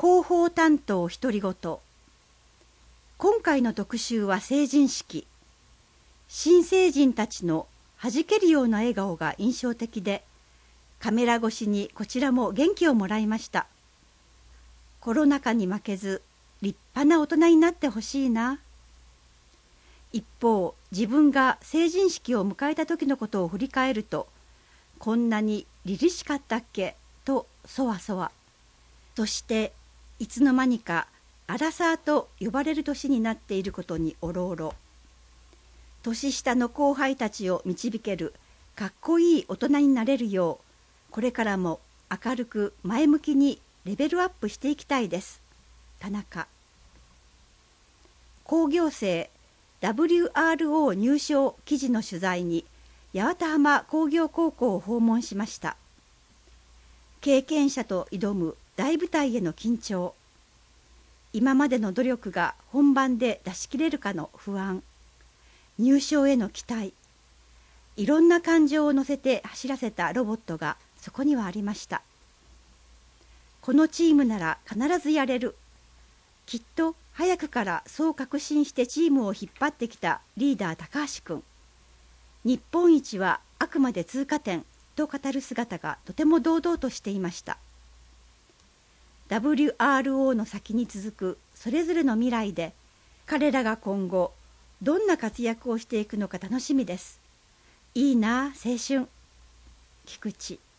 広報担当独り言。今回の特集は成人式。新成人たちの弾けるような笑顔が印象的で、カメラ越しにこちらも元気をもらいました。コロナ禍に負けず立派な大人になってほしいな。一方、自分が成人式を迎えた時のことを振り返ると、こんなに凛々しかったっけとそわそわ。そしていつの間にかアラサーと呼ばれる年になっていることにおろおろ。年下の後輩たちを導けるかっこいい大人になれるよう、これからも明るく前向きにレベルアップしていきたいです。田中。工業生 WRO 入賞記事の取材に八幡浜工業高校を訪問しました。経験者と挑む大舞台への緊張、今までの努力が本番で出し切れるかの不安、入賞への期待、いろんな感情を乗せて走らせたロボットがそこにはありました。このチームなら必ずやれる。きっと早くからそう確信してチームを引っ張ってきたリーダー高橋君。日本一はあくまで通過点と語る姿がとても堂々としていました。WRO の先に続くそれぞれの未来で、彼らが今後どんな活躍をしていくのか楽しみです。いいなあ青春。菊池。